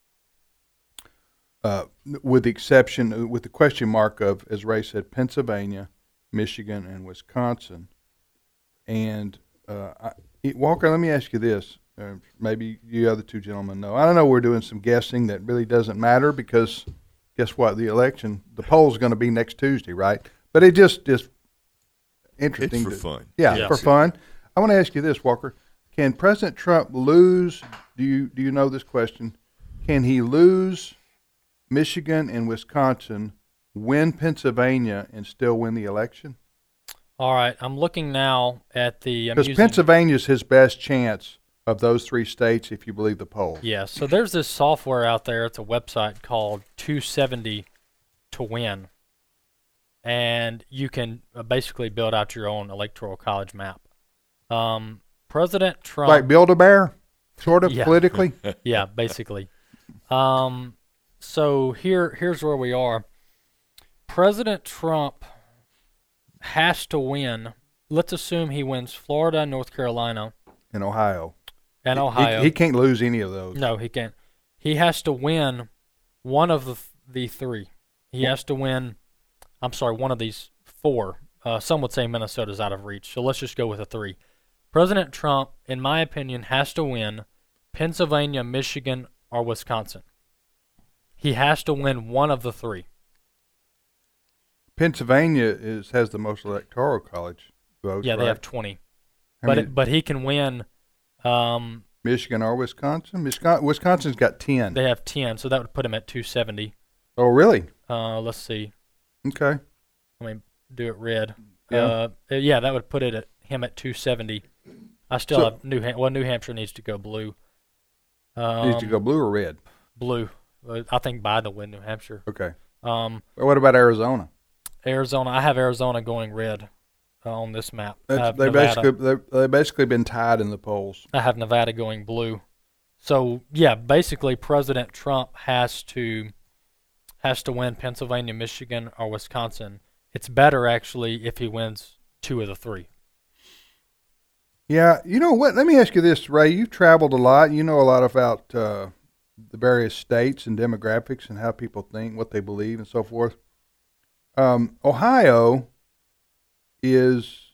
uh, with the exception, with the question mark of, as Ray said, Pennsylvania, Michigan, and Wisconsin. And uh, I, it, Walker, let me ask you this. Uh, maybe you other two gentlemen know. I don't know. We're doing some guessing that really doesn't matter because guess what? The election, the poll's going to be next Tuesday, right? But it just just interesting. It's for to- fun. Yeah, Yeah. for fun. I want to ask you this, Walker. Can President Trump lose? Do you do you know this question? Can he lose Michigan and Wisconsin, win Pennsylvania, and still win the election? All right, I'm looking now at the. I'm Because using- Pennsylvania's his best chance of those three states, if you believe the poll. Yeah, so there's this software out there. It's a website called two seventy to win. And you can uh, basically build out your own electoral college map. Um, President Trump. Like Build-A-Bear, sort of, Yeah. politically? Yeah, basically. Um, so here, here's where we are. President Trump has to win. Let's assume he wins Florida, North Carolina, In Ohio. and He- Ohio. He, he can't lose any of those. No, he can't. He has to win one of the the three. He has to win. I'm sorry, one of these four. Uh, some would say Minnesota's out of reach, so let's just go with a three. President Trump, in my opinion, has to win Pennsylvania, Michigan, or Wisconsin. He has to win one of the three. Pennsylvania is has the most electoral college votes. Yeah, they right? have twenty. How But many- it, but he can win. Um, Michigan or Wisconsin? Wisconsin Wisconsin's got ten. They have ten, so that would put him at two seventy. Oh, really? Uh, let's see. Okay. Let me do it red. Yeah. Uh, yeah, that would put it at him at two seventy. I still So- have New Ham- well, New Hampshire needs to go blue. Um, Needs to go blue or red? Blue. Uh, I think Biden will win New Hampshire. Okay. Um, Well, what about Arizona? Arizona. I have Arizona going red uh, on this map. I That's, have they Nevada. basically they they basically been tied in the polls. I have Nevada going blue. So yeah, basically President Trump has to has to win Pennsylvania, Michigan, or Wisconsin. It's better actually if he wins two of the three. Yeah, you know what? Let me ask you this, Ray. You've traveled a lot. You know a lot about uh, the various states and demographics and how people think, what they believe, and so forth. Um, Ohio is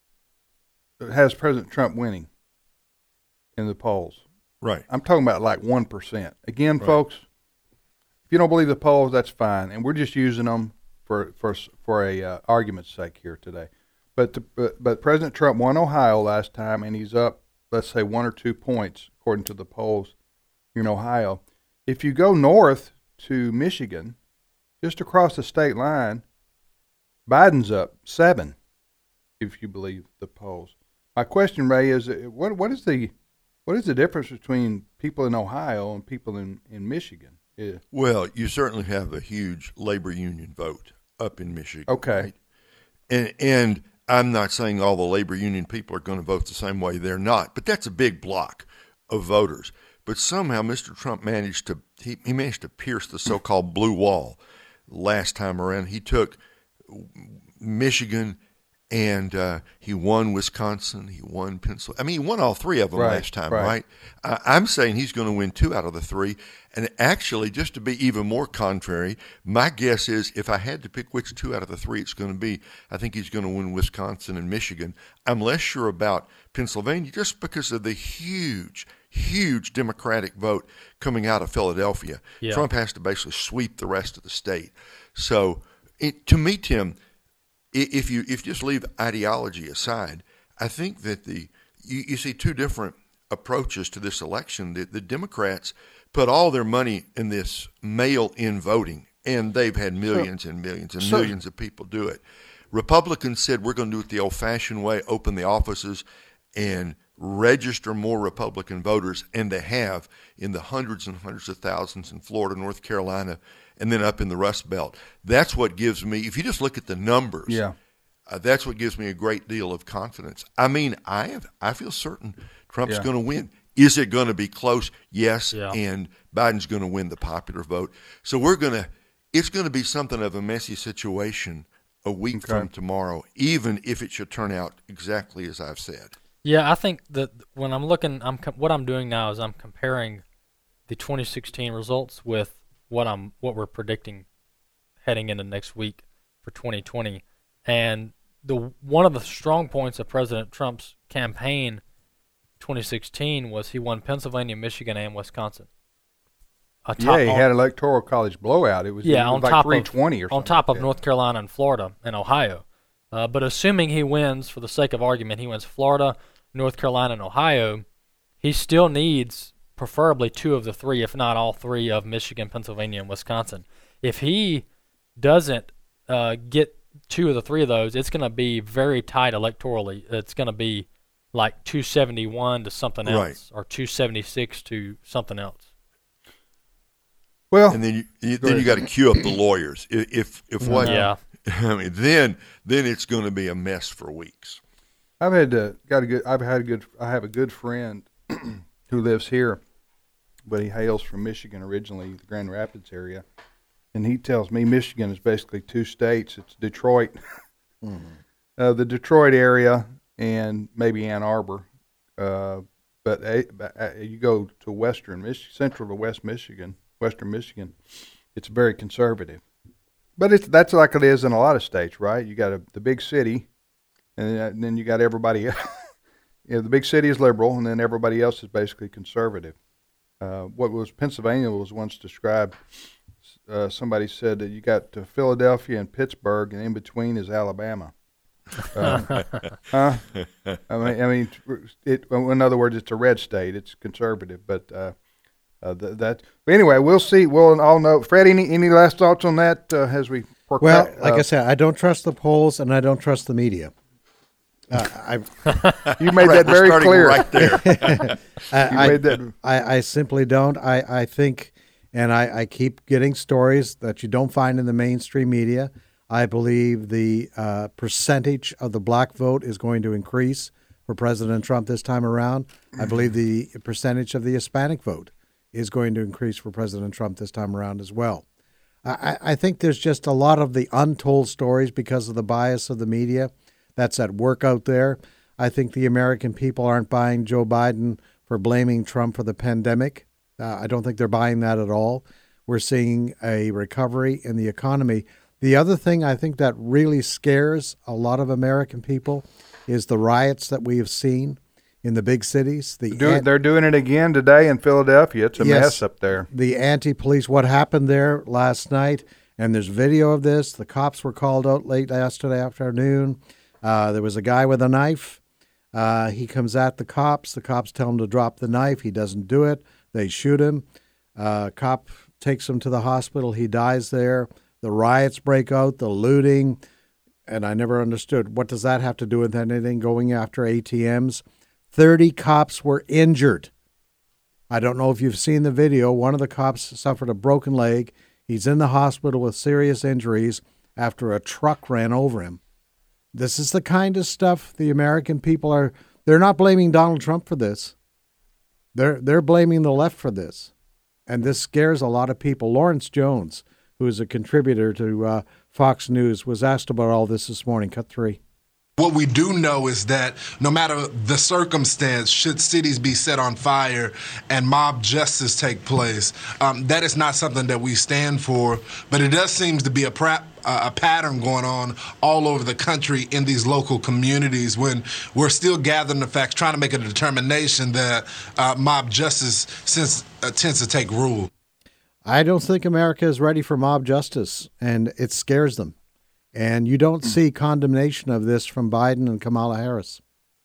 has President Trump winning in the polls. Right. I'm talking about like one percent. Again, Right. folks, if you don't believe the polls, that's fine, and we're just using them for for for a uh, argument's sake here today. But, the, but but President Trump won Ohio last time, and he's up, let's say, one or two points according to the polls in Ohio. If you go north to Michigan, just across the state line, Biden's up seven, if you believe the polls. My question, Ray, is uh, what what is the what is the difference between people in Ohio and people in, in Michigan? Yeah. Well, you certainly have a huge labor union vote up in Michigan. Okay. Right? And and I'm not saying all the labor union people are going to vote the same way. They're not. But that's a big block of voters. But somehow Mister Trump managed to he, he managed to pierce the so-called blue wall last time around. He took Michigan and uh, he won Wisconsin. He won Pennsylvania. I mean, he won all three of them Right, last time, right. right? I, I'm saying he's going to win two out of the three. And actually, just to be even more contrary, my guess is if I had to pick which two out of the three it's going to be, I think he's going to win Wisconsin and Michigan. I'm less sure about Pennsylvania just because of the huge, huge Democratic vote coming out of Philadelphia. Yeah. Trump has to basically sweep the rest of the state. So it, to me, Tim, i- if you if you just leave ideology aside, I think that the you, you see two different approaches to this election. The, the Democrats put all their money in this mail-in voting, and they've had millions and millions and so- millions of people do it. Republicans said we're going to do it the old-fashioned way, open the offices and register more Republican voters, and they have in the hundreds and hundreds of thousands in Florida, North Carolina, and then up in the Rust Belt. That's what gives me, if you just look at the numbers, Yeah. uh, that's what gives me a great deal of confidence. I mean, I have, I feel certain Trump's Yeah. going to win. Is it going to be close? Yes, Yeah. and Biden's going to win the popular vote. So we're going to, it's going to be something of a messy situation a week Okay. from tomorrow, even if it should turn out exactly as I've said. Yeah, I think that when I'm looking, I'm com- what I'm doing now is I'm comparing the twenty sixteen results with what I'm what we're predicting heading into next week for twenty twenty. And the one of the strong points of President Trump's campaign twenty sixteen was he won Pennsylvania, Michigan, and Wisconsin. A Yeah, he on- had an electoral college blowout. It was, yeah, it was on like top three of twenty or something. on top like of that. North Carolina and Florida and Ohio. Uh, but assuming he wins, for the sake of argument, he wins Florida, North Carolina, and Ohio, he still needs preferably two of the three, if not all three, of Michigan, Pennsylvania, and Wisconsin. If he doesn't uh, get two of the three of those, it's going to be very tight electorally. It's going to be like two seventy-one to something else, Right. or two seventy-six to something else. Well, And then you, you go then you ahead. got to queue up the lawyers. If if, if what? Yeah. I mean, then then it's going to be a mess for weeks. I've had uh, got a good. I've had a good. I have a good friend who lives here, but he hails from Michigan originally, the Grand Rapids area, and he tells me Michigan is basically two states. It's Detroit, uh, the Detroit area, and maybe Ann Arbor. Uh, but, uh, but uh, you go to western Michigan, central to west Michigan, western Michigan, it's very conservative. But it's that's like it is in a lot of states, right? You got a, the big city, and, and then you got everybody. You know, the big city is liberal, and then everybody else is basically conservative. Uh, what was Pennsylvania was once described. Uh, somebody said that you got uh, Philadelphia and Pittsburgh, and in between is Alabama. Uh, huh? I mean, I mean, it, in other words, it's a red state. It's conservative, but uh, uh, th- that. But anyway, we'll see. We'll all know. Fred, any any last thoughts on that uh, as we? Porca- well, like uh, I said, I don't trust the polls, and I don't trust the media. Uh, I, you made that very clear right there. I, you I, made that. I, I simply don't. I, I think, and I, I keep getting stories that you don't find in the mainstream media. I believe the uh, percentage of the black vote is going to increase for President Trump this time around. I believe the percentage of the Hispanic vote is going to increase for President Trump this time around as well. I, I think there's just a lot of the untold stories because of the bias of the media that's at work out there. I think the American people aren't buying Joe Biden for blaming Trump for the pandemic. Uh, I don't think they're buying that at all. We're seeing a recovery in the economy. The other thing I think that really scares a lot of American people is the riots that we have seen in the big cities. The Do, an- they're doing it again today in Philadelphia. It's a Yes, mess up there. The anti-police, what happened there last night, and there's video of this. The cops were called out late yesterday afternoon. Uh, there was a guy with a knife. Uh, he comes at the cops. The cops tell him to drop the knife. He doesn't do it. They shoot him. Uh, cop takes him to the hospital. He dies there. The riots break out, the looting, and I never understood, what does that have to do with anything, going after A T Ms? thirty cops were injured. I don't know if you've seen the video. One of the cops suffered a broken leg. He's in the hospital with serious injuries after a truck ran over him. This is the kind of stuff the American people are, they're not blaming Donald Trump for this. They're, they're blaming the left for this. And this scares a lot of people. Lawrence Jones, who is a contributor to uh, Fox News, was asked about all this this morning. Cut three. What we do know is that no matter the circumstance, should cities be set on fire and mob justice take place, um, that is not something that we stand for. But it does seem to be a, pra- a pattern going on all over the country in these local communities when we're still gathering the facts, trying to make a determination that uh, mob justice since, uh, tends to take rule. I don't think America is ready for mob justice, and it scares them. And you don't see condemnation of this from Biden and Kamala Harris.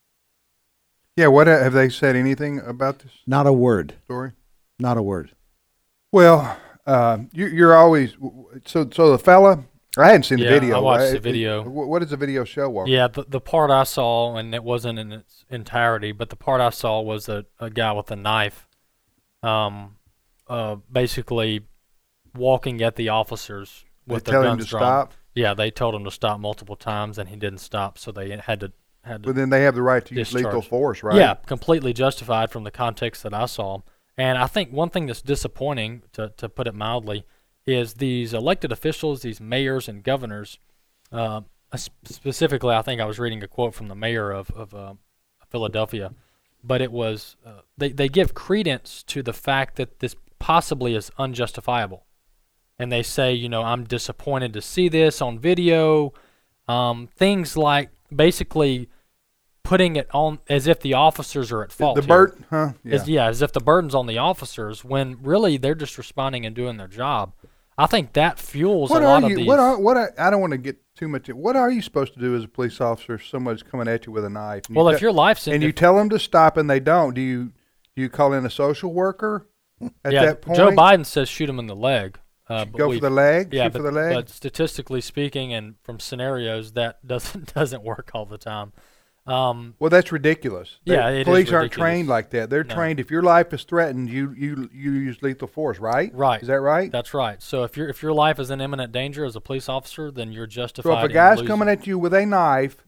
Yeah, what have they said anything about this? Not a word. Story? Not a word. Well, uh, you, you're always so. So the fella, I hadn't seen the Yeah, video. I watched right? the video. What, what does the video show, Walker? Yeah, the, the part I saw, and it wasn't in its entirety, but the part I saw was a, a guy with a knife, um, uh, basically walking at the officers with They their tell him guns to drawn. stop? Yeah, they told him to stop multiple times, and he didn't stop, so they had to had to. But then they have the right to use discharge. lethal force, right? Yeah, completely justified from the context that I saw. And I think one thing that's disappointing, to to put it mildly, is these elected officials, these mayors and governors. Uh, specifically, I think I was reading a quote from the mayor of of uh, Philadelphia, but it was uh, they they give credence to the fact that this possibly is unjustifiable. And they say, you know, I'm disappointed to see this on video. Um, things like basically putting it on as if the officers are at fault. The here. burden, huh? Yeah. As, yeah, as if the burden's on the officers when really they're just responding and doing their job. I think that fuels What a lot are of you? these. What are? What? Are, I don't want to get too much. In, what are you supposed to do as a police officer if somebody's coming at you with a knife? and Well, you if your life's in- and you if- tell them to stop and they don't, do you do you call in a social worker at yeah, that point? Joe Biden says shoot him in the leg. Uh, but Go for we've- the leg? Yeah, Shoot but, for the leg? but statistically speaking, and from scenarios, that doesn't doesn't work all the time. Um, Well, that's ridiculous. Yeah, They- it is police aren't ridiculous. trained like that. They're No. trained if your life is threatened, you you you use lethal force, right? Right. Is that right? That's right. So if your if your life is in imminent danger as a police officer, then you're justified. So if a in guy's losing. coming at you with a knife,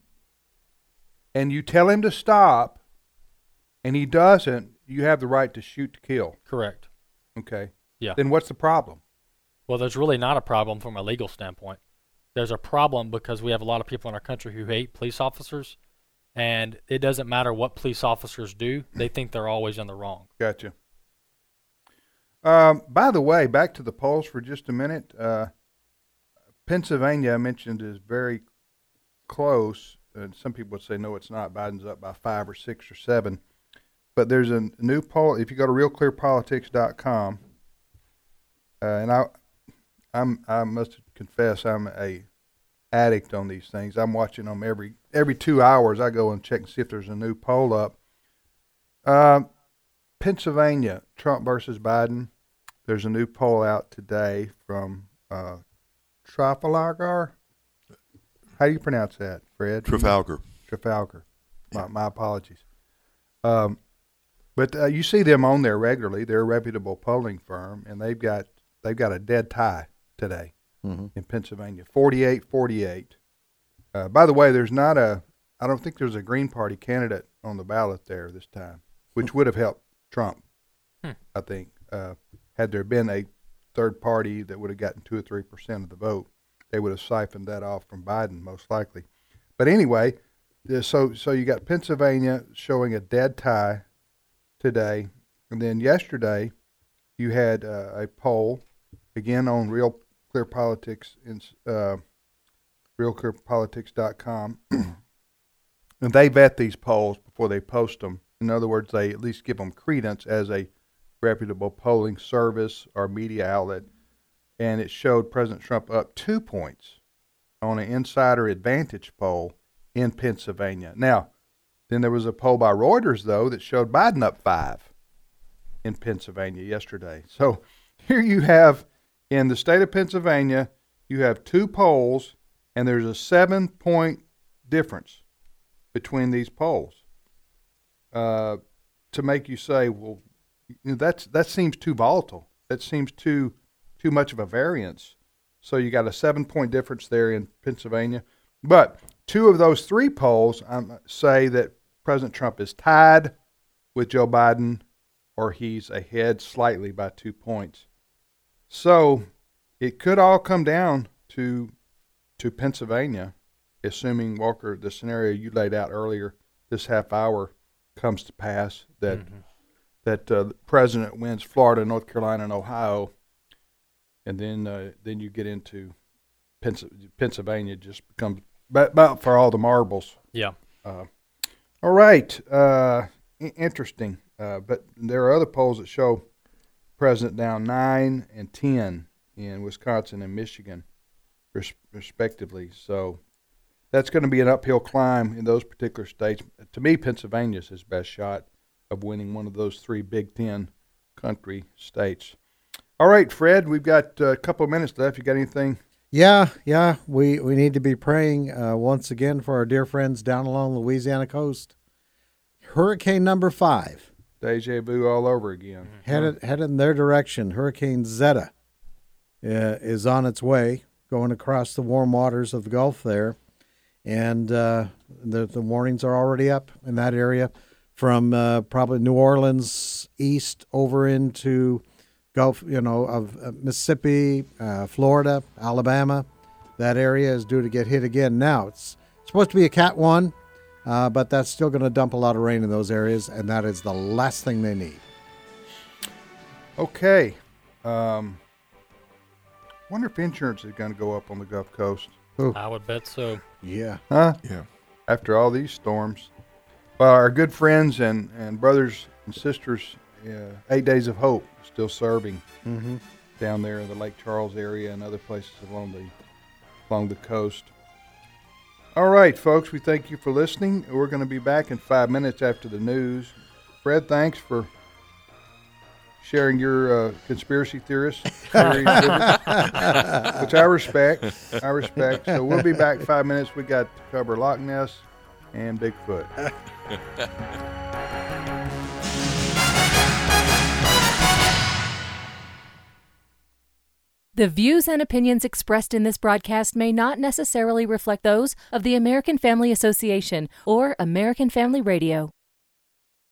and you tell him to stop, and he doesn't, you have the right to shoot to kill. Correct. Okay. Yeah. Then what's the problem? Well, there's really not a problem from a legal standpoint. There's a problem because we have a lot of people in our country who hate police officers, and it doesn't matter what police officers do; they think they're always in the wrong. Gotcha. Um, by the way, back to the polls for just a minute. Uh, Pennsylvania, I mentioned, is very close. And some people would say, no, it's not. Biden's up by five or six or seven. But there's a new poll. If you go to real clear politics dot com, uh, and I, I'm, I must confess, I'm a addict on these things. I'm watching them every every two hours. I go and check and see if there's a new poll up. Uh, Pennsylvania, Trump versus Biden. There's a new poll out today from uh, Trafalgar. How do you pronounce that, Fred? Trafalgar. Trafalgar. My, my apologies. Um, but uh, you see them on there regularly. They're a reputable polling firm, and they've got they've got a dead tie today mm-hmm. in Pennsylvania, forty-eight forty-eight. Uh, by the way, there's not a I don't think there's a Green Party candidate on the ballot there this time, which would have helped Trump. Hmm. I think uh, had there been a third party that would have gotten two or three percent of the vote, they would have siphoned that off from Biden most likely. But anyway, so so you got Pennsylvania showing a dead tie today, and then yesterday you had uh, a poll again on Real Clear Politics in uh, real clear politics dot com, and they vet these polls before they post them. In other words, they at least give them credence as a reputable polling service or media outlet, and it showed President Trump up two points on an Insider Advantage poll in Pennsylvania. Now, then there was a poll by Reuters, though, that showed Biden up five in Pennsylvania yesterday. So here you have, in the state of Pennsylvania, you have two polls, and there's a seven-point difference between these polls uh, to make you say, well, you know, that's that seems too volatile. That seems too too much of a variance. So you got a seven-point difference there in Pennsylvania. But two of those three polls um, say that President Trump is tied with Joe Biden, or he's ahead slightly by two points. So it could all come down to to Pennsylvania, assuming, Walker, the scenario you laid out earlier this half hour comes to pass, that mm-hmm. that uh, the president wins Florida, North Carolina, and Ohio, and then uh, then you get into Pens- Pennsylvania, just becomes about for all the marbles. Yeah. Uh, all right. Uh, I- interesting. Uh, but there are other polls that show president down nine and ten in Wisconsin and Michigan, res- respectively. So that's going to be an uphill climb in those particular states. To me, Pennsylvania's his best shot of winning one of those three Big Ten country states. All right, Fred, we've got a couple of minutes left. You got anything? Yeah, yeah. We, we need to be praying uh, once again for our dear friends down along the Louisiana coast. Hurricane number five. Deja vu all over again. Headed, headed in their direction. Hurricane Zeta uh, is on its way, going across the warm waters of the Gulf there. And uh, the, the warnings are already up in that area from uh, probably New Orleans east over into Gulf, you know, of uh, Mississippi, uh, Florida, Alabama. That area is due to get hit again. Now, it's supposed to be a Cat one, uh, but that's still going to dump a lot of rain in those areas, and that is the last thing they need. Okay. Um, wonder if insurance is going to go up on the Gulf Coast. Ooh. I would bet so. Yeah. Huh? Yeah. After all these storms. Well, our good friends and, and brothers and sisters, uh, Eight Days of Hope, still serving mm-hmm. down there in the Lake Charles area and other places along the along the coast. All right, folks, we thank you for listening. We're going to be back in five minutes after the news. Fred, thanks for sharing your uh, conspiracy theorist theories with us, which I respect. I respect. So we'll be back in five minutes. We got to cover Loch Ness and Bigfoot. The views and opinions expressed in this broadcast may not necessarily reflect those of the American Family Association or American Family Radio.